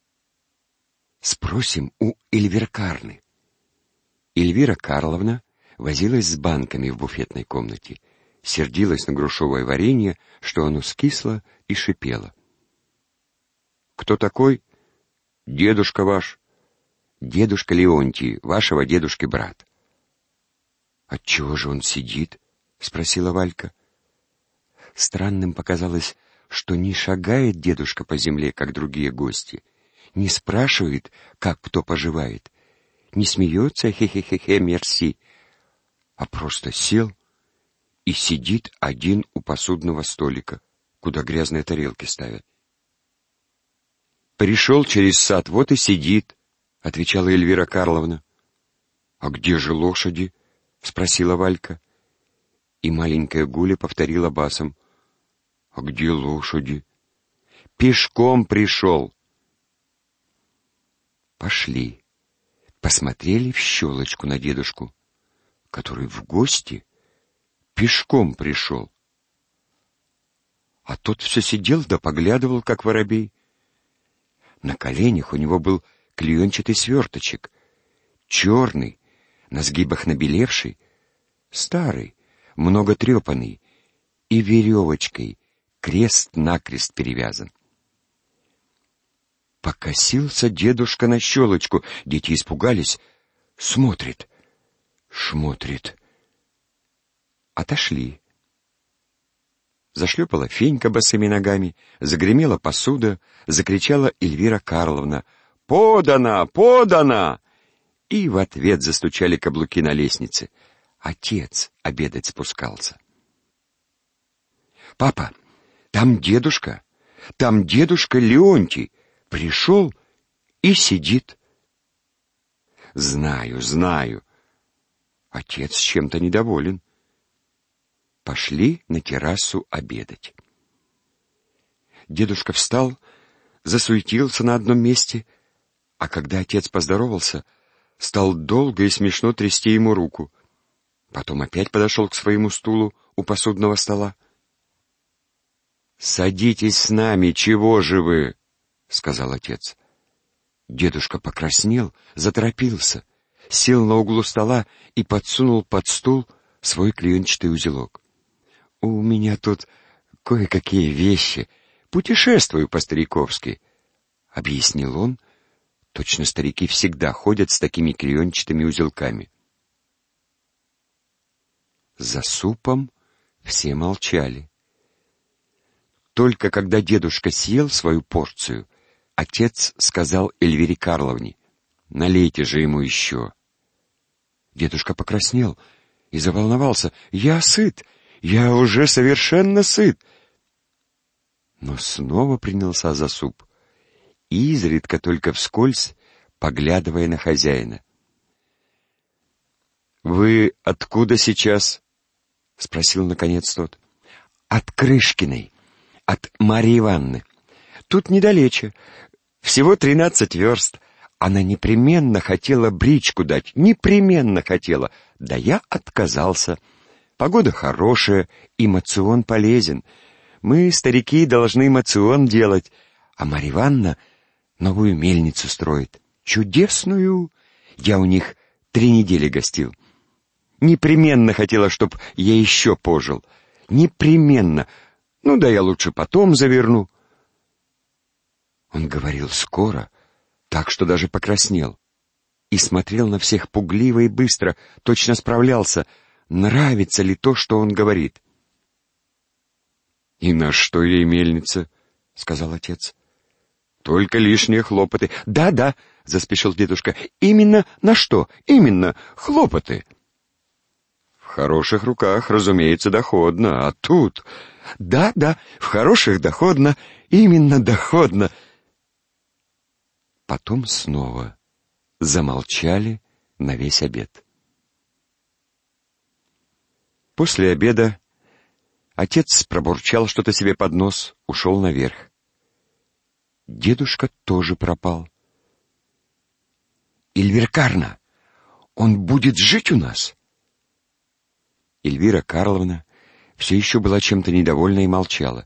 Спросим у Эльвиры Карловны. Эльвира Карловна возилась с банками в буфетной комнате, сердилась на грушевое варенье, что оно скисло и шипело. Кто такой? Дедушка ваш. Дедушка Леонтий, вашего дедушки брат. Отчего же он сидит? Спросила Валька. Странным показалось, что не шагает дедушка по земле, как другие гости, не спрашивает, как кто поживает, не смеется хе-хе-хе-хе, мерси, а просто сел и сидит один у посудного столика, куда грязные тарелки ставят. «Пришел через сад, вот и сидит», — отвечала Эльвира Карловна. «А где же лошади?» — спросила Валька. И маленькая Гуля повторила басом. «А где лошади?» «Пешком пришел». Пошли, посмотрели в щелочку на дедушку, который в гости пешком пришел. А тот все сидел да поглядывал, как воробей. На коленях у него был клеенчатый сверточек, черный, на сгибах набелевший, старый, много трепанный, и веревочкой крест-накрест перевязан. Покосился дедушка на щелочку, дети испугались. Смотрит, шмотрит. Отошли. Зашлепала Фенька босыми ногами, загремела посуда, закричала Эльвира Карловна: «Подано! Подано!» И в ответ застучали каблуки на лестнице. Отец обедать спускался. «Папа, там дедушка Леонтий пришел и сидит». «Знаю, знаю». Отец чем-то недоволен. Пошли на террасу обедать. Дедушка встал, засуетился на одном месте, а когда отец поздоровался, стал долго и смешно трясти ему руку. Потом опять подошел к своему стулу у посудного стола. «Садитесь с нами, чего же вы?» — сказал отец. Дедушка покраснел, заторопился, сел на углу стола и подсунул под стул свой клеенчатый узелок. «У меня тут кое-какие вещи. Путешествую по-стариковски», — объяснил он. Точно старики всегда ходят с такими клеенчатыми узелками. За супом все молчали. только когда дедушка съел свою порцию, отец сказал Эльвире Карловне: «Налейте же ему еще». Дедушка покраснел и заволновался. «Я сыт, я уже совершенно сыт». Но снова принялся за суп, изредка только вскользь поглядывая на хозяина. «Вы откуда сейчас?» — спросил наконец тот. «От Крышкиной, от Марьи Ивановны. Тут недалече, всего 13 верст. Она непременно хотела бричку дать, непременно хотела. Да я отказался. Погода хорошая, и мацион полезен. Мы, старики, должны мацион делать, а Марья Ивановна новую мельницу строит. Чудесную. Я у них 3 недели гостил. Непременно хотела, чтоб я еще пожил. Непременно. Ну да я лучше потом заверну». Он говорил скоро, так что даже покраснел, и смотрел на всех пугливо и быстро, точно справлялся, нравится ли то, что он говорит. «И на что ей мельница?» — сказал отец. «Только лишние хлопоты». «Да, — заспешил дедушка, — именно на что? Именно хлопоты». «В хороших руках, разумеется, доходно, а тут...» Да, в хороших доходно, именно доходно». Потом снова замолчали на весь обед. После обеда отец пробурчал что-то себе под нос, ушел наверх. Дедушка тоже пропал. «Эльвира Карловна, он будет жить у нас?» Эльвира Карловна все еще была чем-то недовольна и молчала.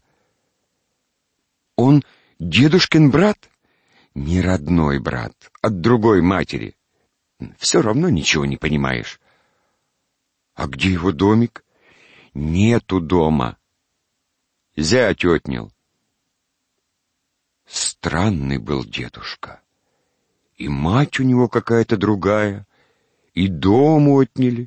«Он дедушкин брат?» «Не родной брат, от другой матери. Все равно ничего не понимаешь». «А где его домик?» «Нету дома. Зять отнял». Странный был дедушка. И мать у него какая-то другая, и дом отняли.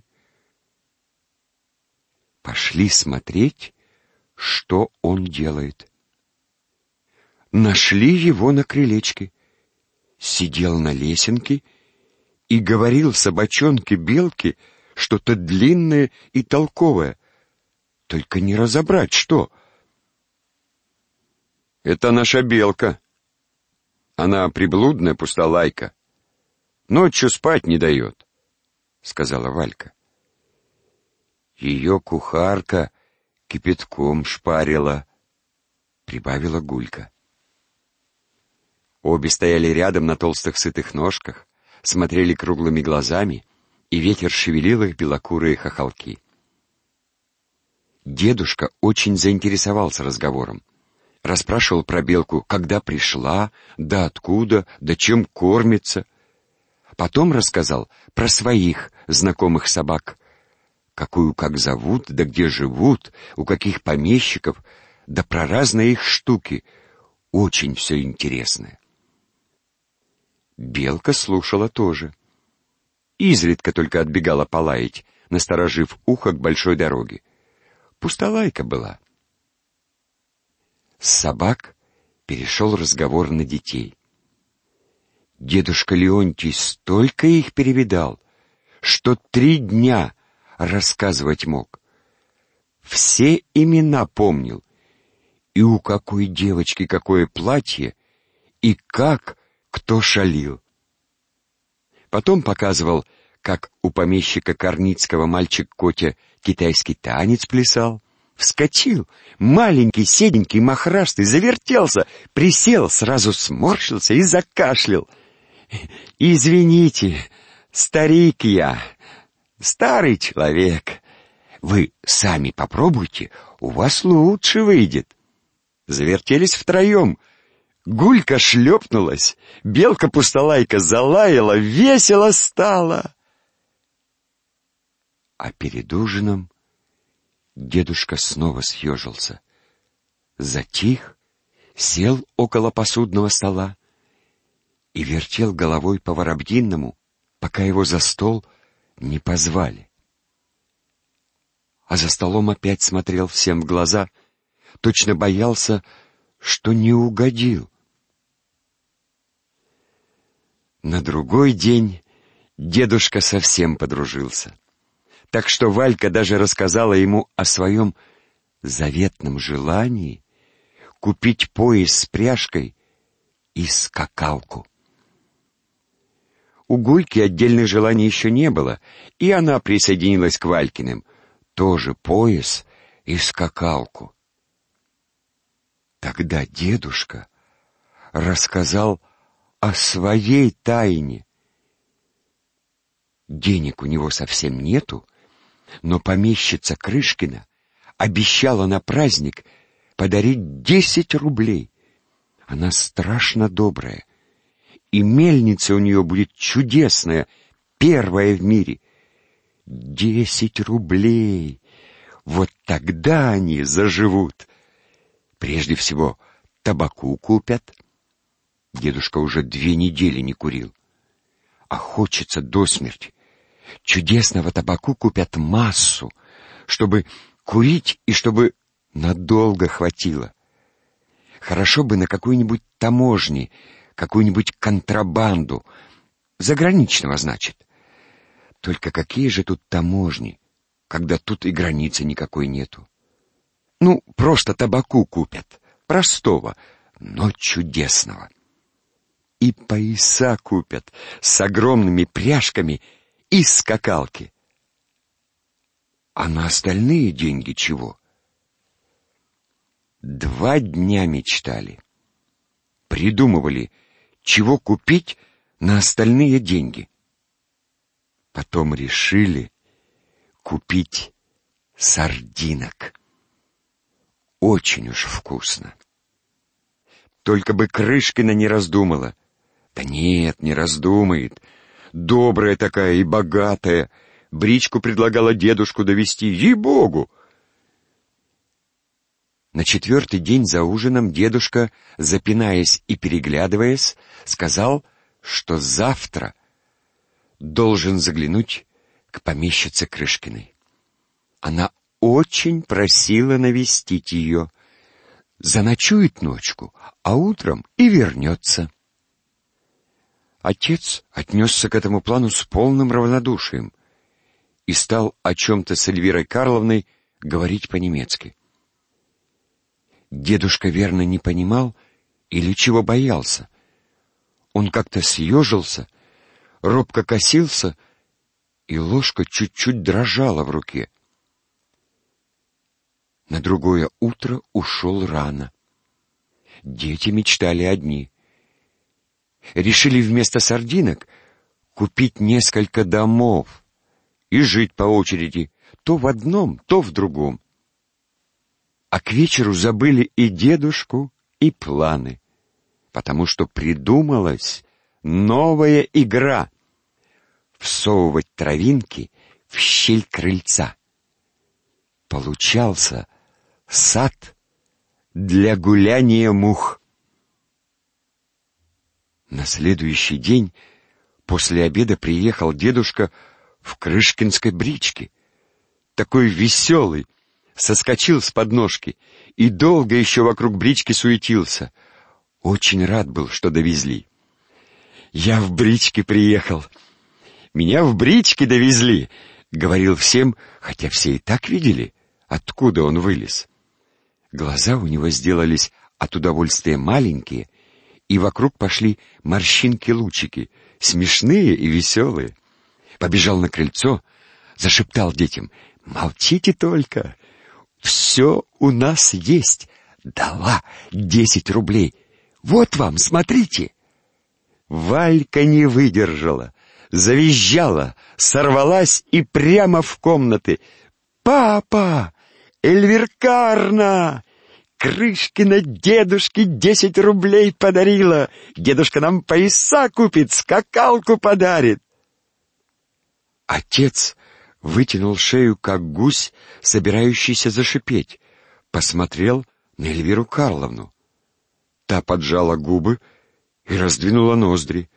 Пошли смотреть, что он делает. Нашли его на крылечке. Сидел на лесенке и говорил собачонке-белке что-то длинное и толковое. Только не разобрать, что. «Это наша белка. Она приблудная пустолайка. Ночью спать не дает», — сказала Валька. «Ее кухарка кипятком шпарила», — прибавила Гулька. Обе стояли рядом на толстых сытых ножках, смотрели круглыми глазами, и ветер шевелил их белокурые хохолки. Дедушка очень заинтересовался разговором. Расспрашивал про белку, когда пришла, да откуда, да чем кормится. Потом рассказал про своих знакомых собак, какую как зовут, да где живут, у каких помещиков, да про разные их штуки. Очень все интересное. Белка слушала тоже. Изредка только отбегала полаять, насторожив ухо к большой дороге. Пустолайка была. С собак перешел разговор на детей. Дедушка Леонтий столько их перевидал, что 3 дня рассказывать мог. Все имена помнил, и у какой девочки какое платье, и как кто шалил. Потом показывал, как у помещика Корницкого мальчик Котя китайский танец плясал. Вскочил, маленький, седенький, мохрастый, завертелся, присел, сразу сморщился и закашлял. «Извините, старик я, старый человек. Вы сами попробуйте, у вас лучше выйдет». Завертелись втроем. Гулька шлепнулась, белка-пустолайка залаяла, весело стало. А перед ужином дедушка снова съежился. Затих, сел около посудного стола и вертел головой по Воробьиному, пока его за стол не позвали. А за столом опять смотрел всем в глаза, точно боялся, что не угодил. На другой день дедушка совсем подружился, так что Валька даже рассказала ему о своем заветном желании купить пояс с пряжкой и скакалку. У Гульки отдельных желаний еще не было, и она присоединилась к Валькиным. Тоже пояс и скакалку. Тогда дедушка рассказал о своей тайне. Денег у него совсем нету, но помещица Крышкина обещала на праздник подарить 10 рублей. Она страшно добрая, и мельница у нее будет чудесная, первая в мире. 10 рублей! Вот тогда они заживут. Прежде всего, табаку купят. Дедушка уже 2 недели не курил. А хочется до смерти. Чудесного табаку купят массу, чтобы курить и чтобы надолго хватило. Хорошо бы на какой-нибудь таможне, какую-нибудь контрабанду. Заграничного, значит. Только какие же тут таможни, когда тут и границы никакой нету? Ну, просто табаку купят. Простого, но чудесного. И пояса купят с огромными пряжками и скакалки. А на остальные деньги чего? 2 дня мечтали. Придумывали, чего купить на остальные деньги. Потом решили купить сардинок. Очень уж вкусно. Только бы Крышкина не раздумала. Да нет, не раздумает. Добрая такая и богатая. Бричку предлагала дедушку довести, ей-богу. На 4-й день за ужином дедушка, запинаясь и переглядываясь, сказал, что завтра должен заглянуть к помещице Крышкиной. Она очень просила навестить ее. Заночует ночку, а утром и вернется. Отец отнесся к этому плану с полным равнодушием и стал о чем-то с Эльвирой Карловной говорить по-немецки. Дедушка верно не понимал или чего боялся. Он как-то съежился, робко косился, и ложка чуть-чуть дрожала в руке. На другое утро ушел рано. Дети мечтали одни. Решили вместо сардинок купить несколько домов и жить по очереди, то в одном, то в другом. А к вечеру забыли и дедушку, и планы, потому что придумалась новая игра — всовывать травинки в щель крыльца. Получался сад для гуляния мух. На следующий день после обеда приехал дедушка в крышкинской бричке. Такой веселый, соскочил с подножки и долго еще вокруг брички суетился. Очень рад был, что довезли. «Я в бричке приехал. Меня в бричке довезли», — говорил всем, хотя все и так видели, откуда он вылез. Глаза у него сделались от удовольствия маленькие, и вокруг пошли морщинки-лучики, смешные и веселые. Побежал на крыльцо, зашептал детям: «Молчите только! Все у нас есть! Дала 10 рублей! Вот вам, смотрите!» Валька не выдержала, завизжала, сорвалась и прямо в комнаты. «Папа! Эльвиркарна! Крышкина дедушке 10 рублей подарила! Дедушка нам пояса купит, скакалку подарит!» Отец вытянул шею, как гусь, собирающийся зашипеть, посмотрел на Эльвиру Карловну. Та поджала губы и раздвинула ноздри.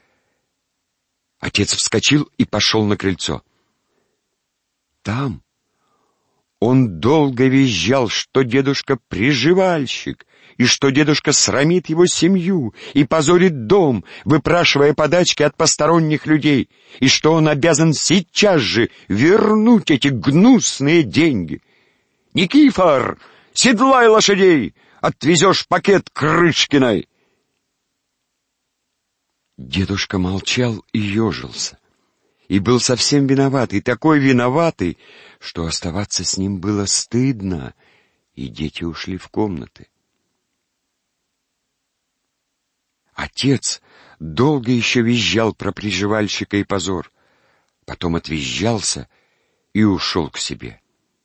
Отец вскочил и пошел на крыльцо. Там, Он долго визжал, что дедушка приживальщик, и что дедушка срамит его семью и позорит дом, выпрашивая подачки от посторонних людей, и что он обязан сейчас же вернуть эти гнусные деньги. «Никифор, седлай лошадей, отвезешь пакет Крышкиной!» Дедушка молчал и ежился, и был совсем виноватый, такой виноватый, что оставаться с ним было стыдно, и дети ушли в комнаты. Отец долго еще визжал про приживальщика и позор, потом отвизжался и ушел к себе.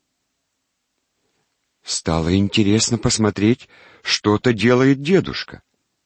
Стало интересно посмотреть, что-то делает дедушка.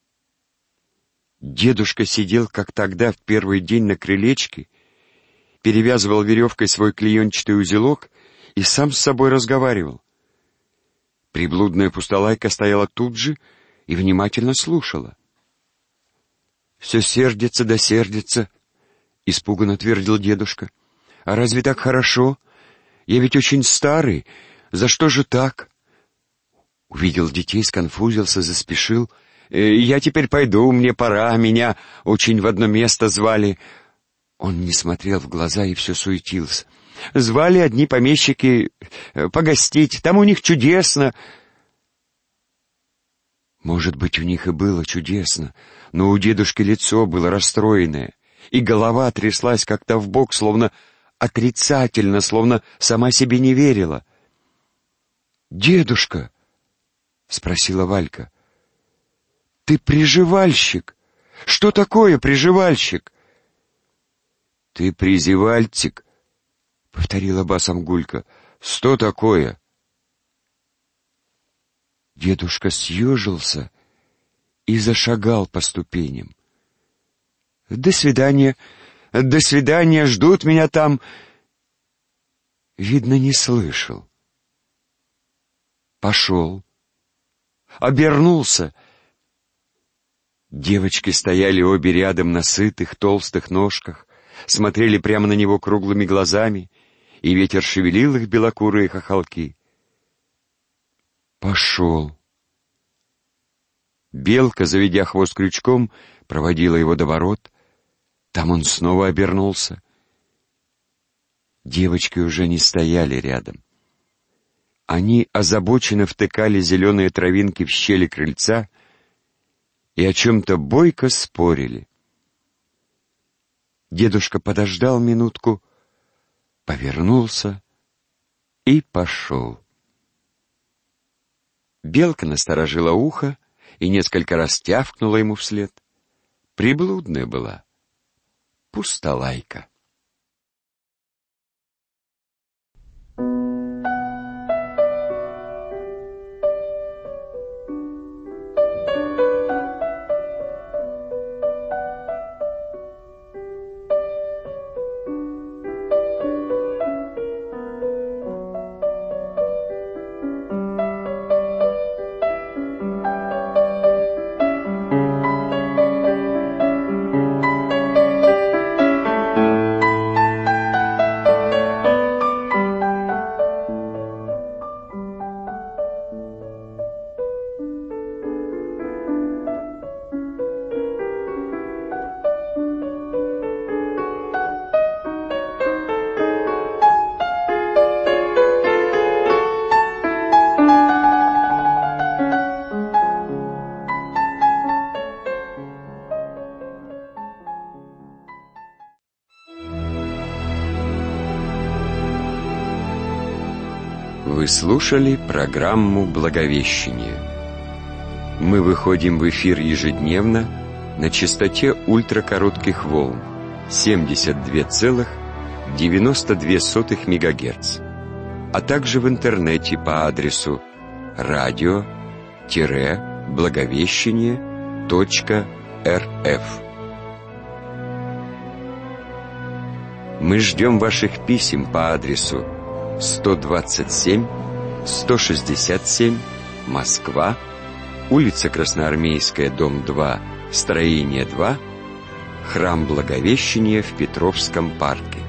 Дедушка сидел, как тогда, в первый день на крылечке, перевязывал веревкой свой клеенчатый узелок и сам с собой разговаривал. Приблудная пустолайка стояла тут же и внимательно слушала. «Все сердится да сердится», — испуганно твердил дедушка. «А разве так хорошо? Я ведь очень старый. За что же так?» Увидел детей, сконфузился, заспешил. «Я теперь пойду, мне пора, меня очень в одно место звали». Он не смотрел в глаза и все суетился. «Звали одни помещики погостить, там у них чудесно». Может быть, у них и было чудесно, но у дедушки лицо было расстроенное, и голова тряслась как-то вбок, словно отрицательно, словно сама себе не верила. «Дедушка», — спросила Валька, — «ты приживальщик? Что такое приживальщик?» «Ты призевальтик», — повторила басом Гулька. «Что такое?» Дедушка съежился и зашагал по ступеням. «До свидания, ждут меня там». Видно, не слышал. Пошел. Обернулся. Девочки стояли обе рядом на сытых, толстых ножках, смотрели прямо на него круглыми глазами, и ветер шевелил их белокурые хохолки. Пошел. Белка, заведя хвост крючком, проводила его до ворот. Там он снова обернулся. Девочки уже не стояли рядом. Они озабоченно втыкали зеленые травинки в щели крыльца и о чем-то бойко спорили. Дедушка подождал минутку, повернулся и пошел. Белка насторожила ухо и несколько раз тявкнула ему вслед. Приблудная была пустолайка. Вы слушали программу «Благовещение». Мы выходим в эфир ежедневно на частоте ультракоротких волн 72,92 МГц, а также в интернете по адресу radio-благовещение.рф. Мы ждем ваших писем по адресу 127, 167, Москва, улица Красноармейская, дом 2, строение 2, храм Благовещения в Петровском парке.